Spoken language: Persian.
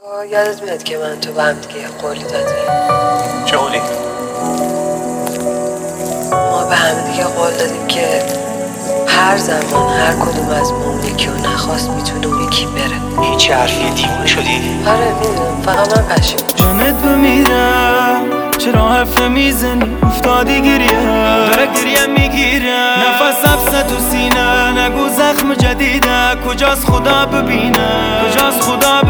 یادت میاد که من تو به هم دیگه قولی دادیم؟ چه قولی؟ ما به هم دیگه قول دادیم که هر زمان هر کدوم از ما اون یکی رو نخواست میتونه اون یکی بره. هیچ حرفی دیوونه شدی؟ آره میدونم، فقط من پشیمون. جانت بمیرم چرا حرف میزنی افتادی گریه داره گریه میگیره نفس حبس تو سینه نگو زخم جدیده کجاست خدا ببینه کجاست خدا